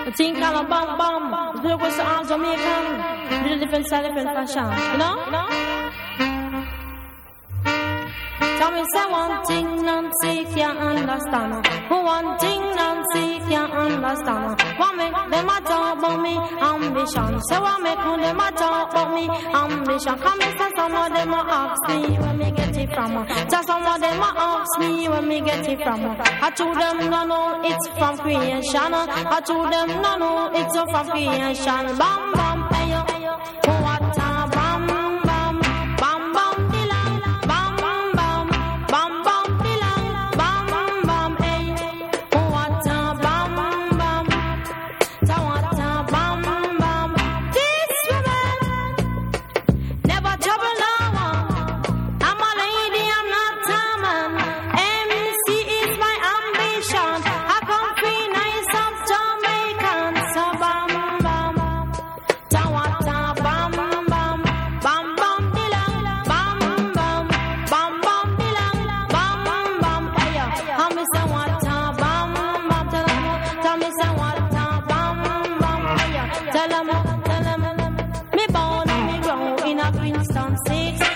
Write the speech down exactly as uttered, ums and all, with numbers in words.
Think kind of bam bam. The was all Jamaican. With a different style, different fashion. You know? You know? Tell me say one thing Nancy can't understand. One thing Nancy can't understand. What make them a talk about me ambition? Say what make them a talk about me ambition? Come and say some of them a ask me where me get it from. Just some of them a ask me where me get it from. I told them no no it's from creation. I told them no no it's from creation. Bam bam hey yo hey yo. What a bam bam bam bam dilang bam bam bam bam dilang bam bam hey. What a bam bam. Ta what a bam bam. This woman never trouble no one. I'm a lady, I'm not a man. M C is my ambition. I come free nice of Jamaican. So bam bam. Ta what a bam bam. Bam bam dilang bam bam. Bam bam dilang bam bam. Hey yo, I me say what a bam bam. Tell 'em, tell me say what a bam bam. Hey yo, tell 'em, tell 'em. Me born and me grow in a Princeton six.